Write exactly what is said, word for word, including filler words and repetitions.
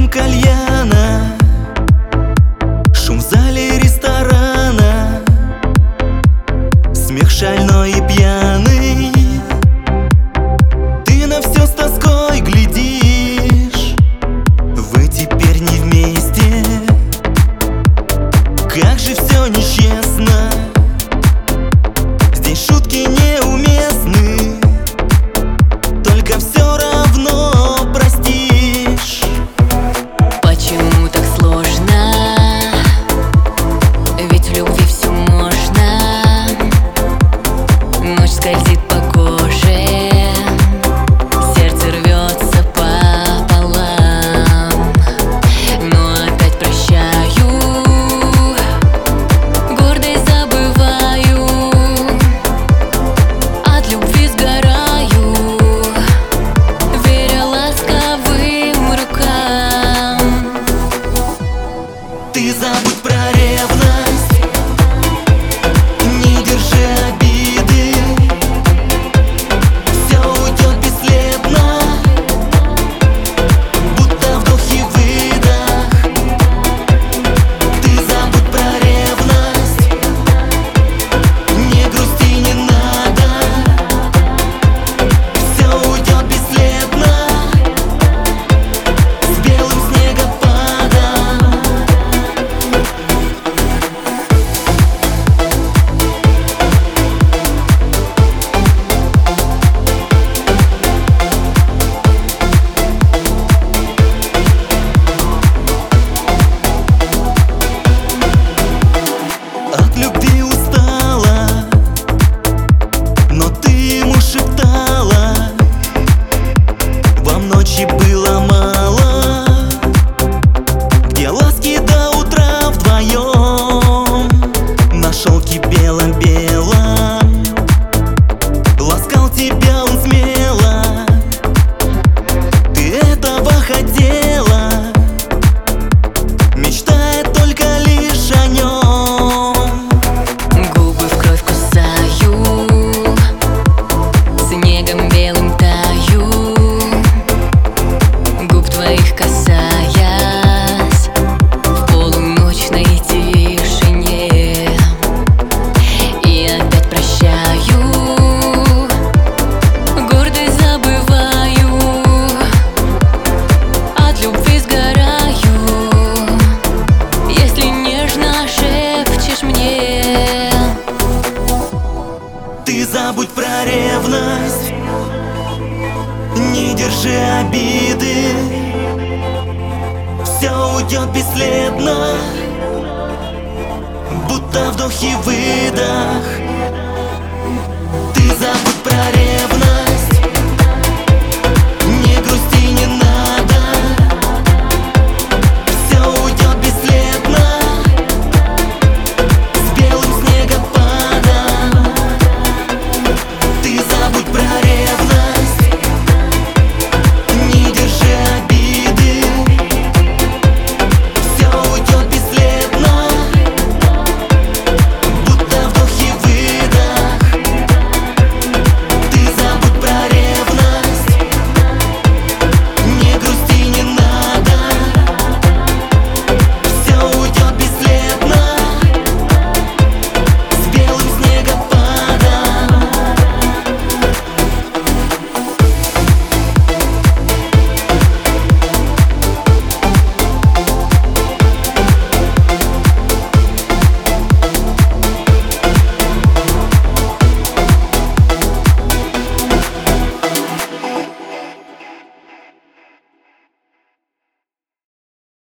кальяна, шум в зале ресторана, смех шальной и пьяный. Ты на все с тоской глядишь, вы теперь не вместе. Как же все нечестно, здесь шутки неуместны, только все равно простишь. Почему так сложно? Ведь в любви все можно. Ночь скользит по коже, сердце рвется пополам, но опять прощаю, гордость забываю, от любви сгораю, веря ласковым рукам. Ты забудь про ревность, не держи обиды, все уйдет бесследно, будто вдох и выдох. Ты забудь про ревность, не грусти, не надо, все уйдет бесследно, с белым снегопадом. От любви устала, но ты ему шептала, вам ночи было мало, где ласки до утра вдвоем. Нашел тебе белом-белом, ласкал тебя он смело, ты этого хотела, мечтая только лишь о нем. Губы в кровь кусаю, снегом белым таю, губ твоих касаясь, в полуночной тишине. И опять прощаю, гордость забываю, от любви сгораю, если нежно шепчешь мне. Ты забудь про ревность, не держи обиды, все уйдет бесследно, будто вдох и выдох. Ты забудь про ревность.